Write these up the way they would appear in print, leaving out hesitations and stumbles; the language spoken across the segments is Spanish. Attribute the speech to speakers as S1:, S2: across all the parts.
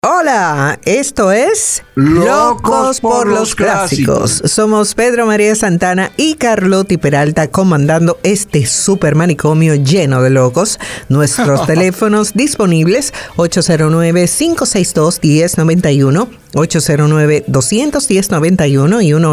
S1: Hola, esto es
S2: Locos por los Clásicos.
S1: Somos Pedro María Santana y Carlotti Peralta comandando este super manicomio lleno de locos. Nuestros teléfonos disponibles 809-562-1091, 809-210-91 y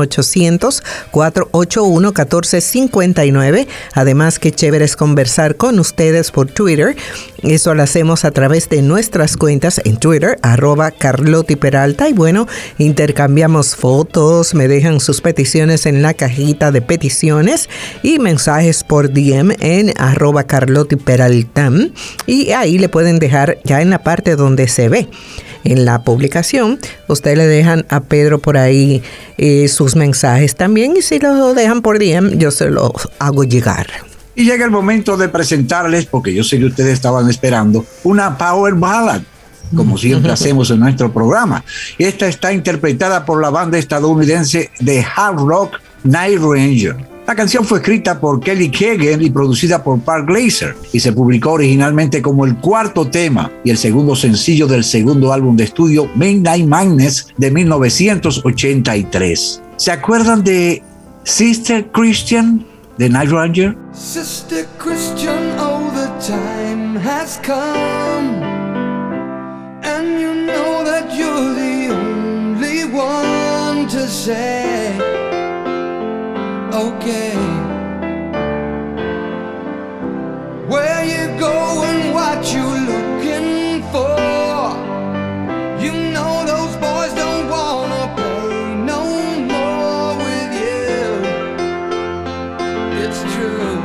S1: 1-800-481-1459. Además, qué chévere es conversar con ustedes por Twitter. Eso lo hacemos a través de nuestras cuentas en Twitter, @Carlotti Peralta. Y bueno, intercambiamos fotos, me dejan sus peticiones en la cajita de peticiones y mensajes por DM en @Carlotti Peralta. Y ahí le pueden dejar ya en la parte donde se ve. En la publicación, ustedes le dejan a Pedro por ahí sus mensajes también, y si los dejan por DM, yo se los hago llegar.
S2: Y llega el momento de presentarles, porque yo sé que ustedes estaban esperando, una Power Ballad, como siempre hacemos en nuestro programa. Esta está interpretada por la banda estadounidense de hard rock Night Ranger. La canción fue escrita por Kelly Keegan y producida por Park Glaser, y se publicó originalmente como el cuarto tema y el segundo sencillo del segundo álbum de estudio Midnight Madness de 1983. ¿Se acuerdan de Sister Christian de Night Ranger?
S3: Sister Christian, oh, the time has come, and you know that you're the only one to say, okay, where you going, what you looking for, you know those boys don't wanna play no more with you, it's true.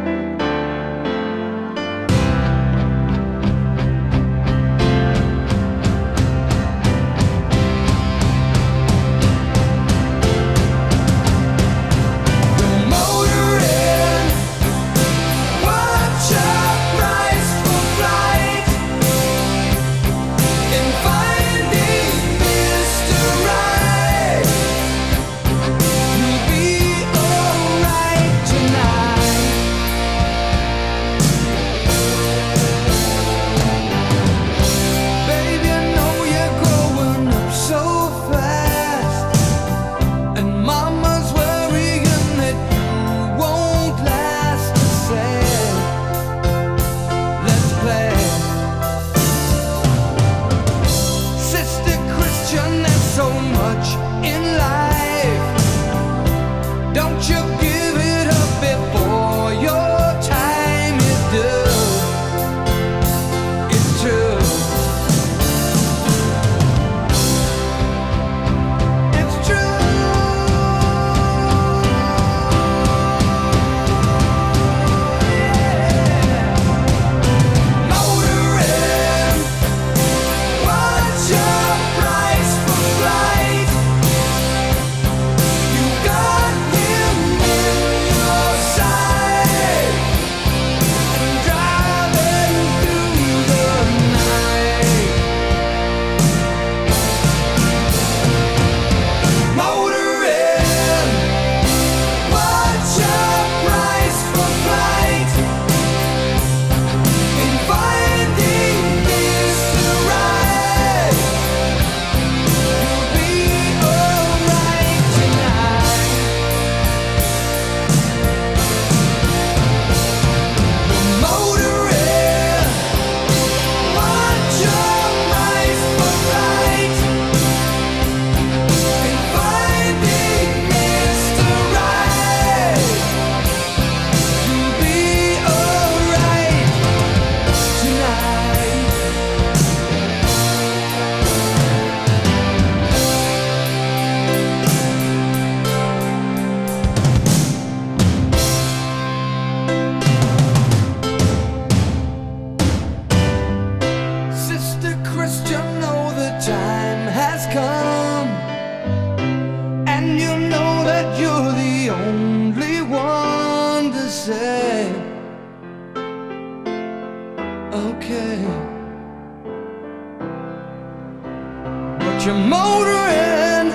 S3: You're motoring,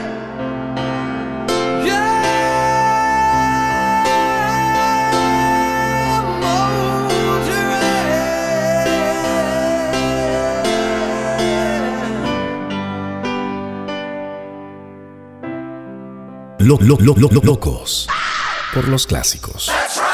S3: yeah, motoring.
S4: Locos por los clásicos.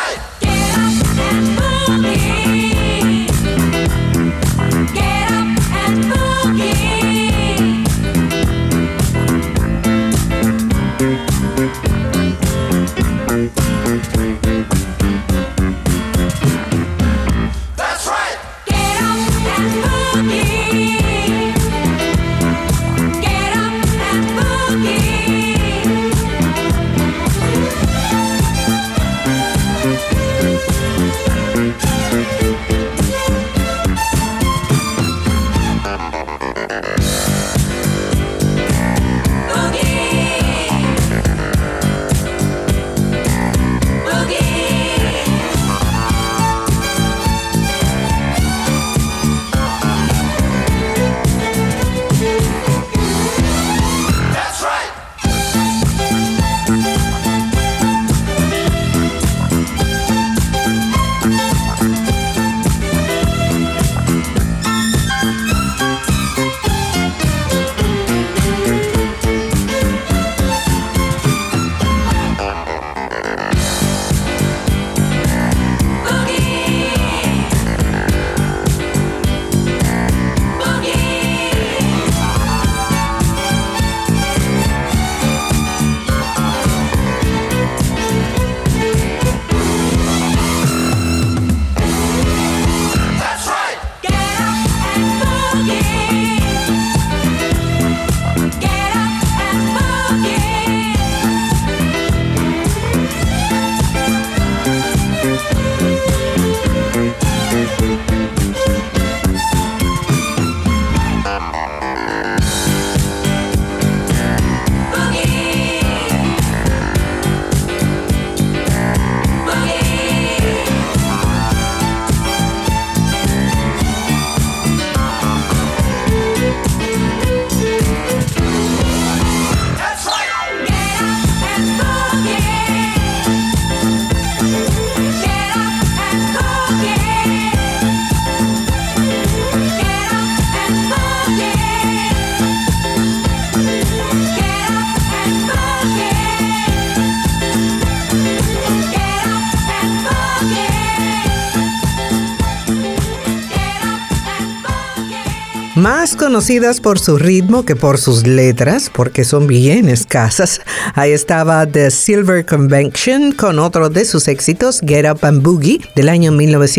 S1: Más conocidas por su ritmo que por sus letras, porque son bien escasas. Ahí estaba The Silver Convention con otro de sus éxitos, Get Up and Boogie, del año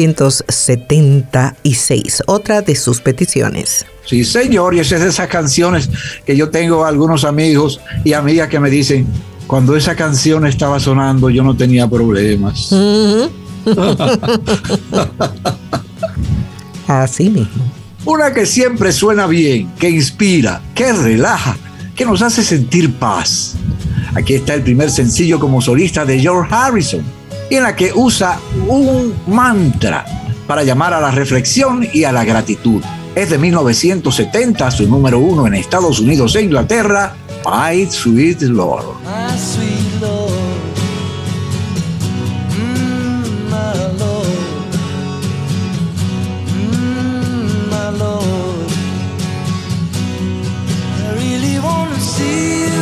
S1: 1976. Otra de sus peticiones.
S2: Sí, señor, y esa es de esas canciones que yo tengo algunos amigos y amigas que me dicen, cuando esa canción estaba sonando yo no tenía problemas.
S1: Así mismo.
S2: Una que siempre suena bien, que inspira, que relaja, que nos hace sentir paz. Aquí está el primer sencillo como solista de George Harrison, en la que usa un mantra para llamar a la reflexión y a la gratitud. Es de 1970, su número 1 en Estados Unidos e Inglaterra, My Sweet Lord.
S3: My sweet Lord, my Lord, my Lord. I really want to see you